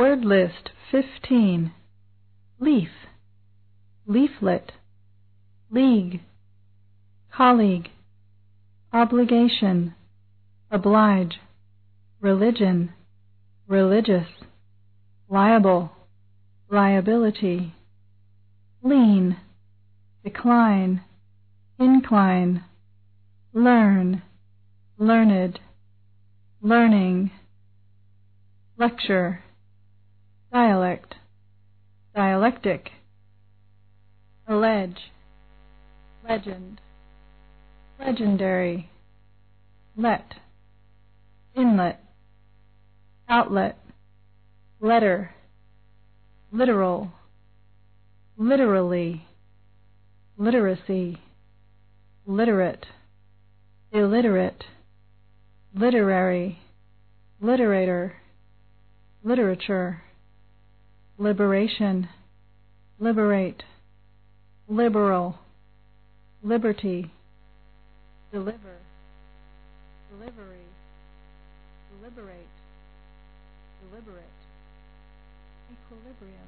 Word list 15. Leaf, leaflet, league, colleague, obligation, oblige, religion, religious, liable, liability, lean, decline, incline, learn, learned, learning, lecture, dialect, dialectic, allege, legend, legendary, let, inlet, outlet, letter, literal, literally, literacy, literate, illiterate, literary, literator, literature, liberation, liberate, liberal, liberty, deliver, delivery, deliberate, deliberate, equilibrium,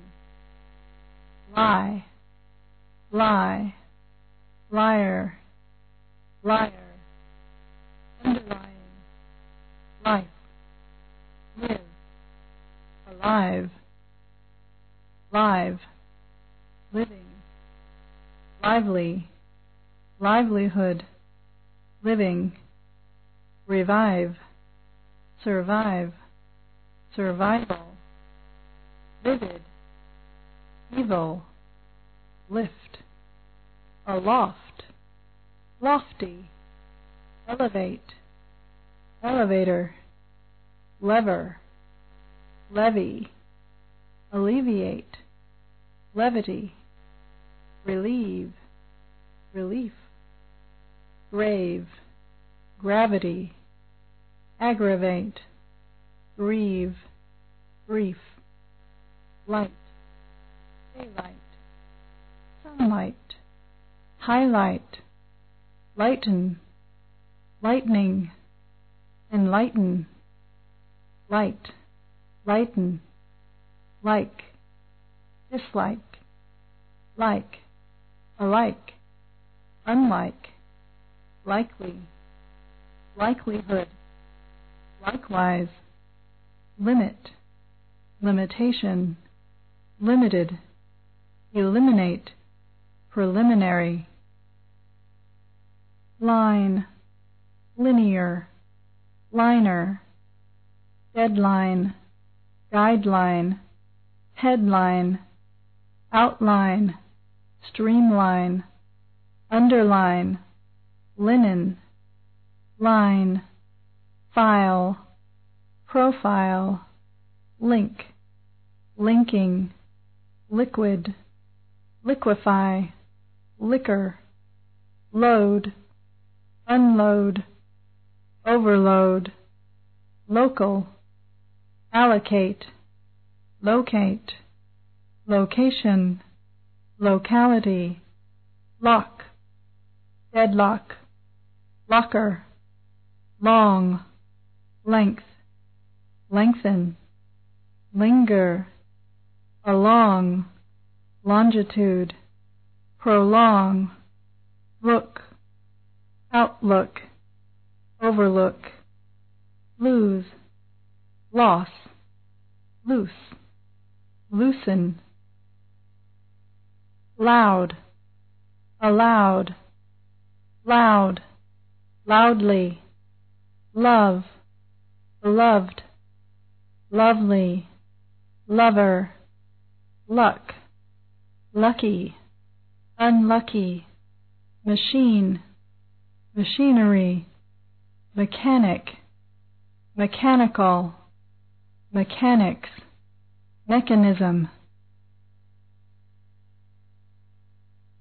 lie, lie, liar, liar, underlying, life, live, alive, live, living, lively, livelihood, living, revive, survive, survival, vivid, evil, lift, aloft, lofty, elevate, elevator, lever, levy, alleviate, levity, relieve, relief, grave, gravity, aggravate, grieve, grief, light, daylight, sunlight, highlight, lighten, lightning, enlighten, light, lighten, like, dislike, like, alike, unlike, likely, likelihood, likewise, limit, limitation, limited, eliminate, preliminary, line, linear, liner, deadline, guideline, headline, outline, streamline, underline, linen, line, file, profile, link, linking, liquid, liquefy, liquor, load, unload, overload, local, allocate, locate, location, locality, lock, deadlock, locker, long, length, lengthen, linger, along, longitude, prolong, look, outlook, overlook, lose, loss, loose, loosen, loud, allowed, loud, loudly, love, beloved, lovely, lover, luck, lucky, unlucky, machine, machinery, mechanic, mechanical, mechanics, mechanism,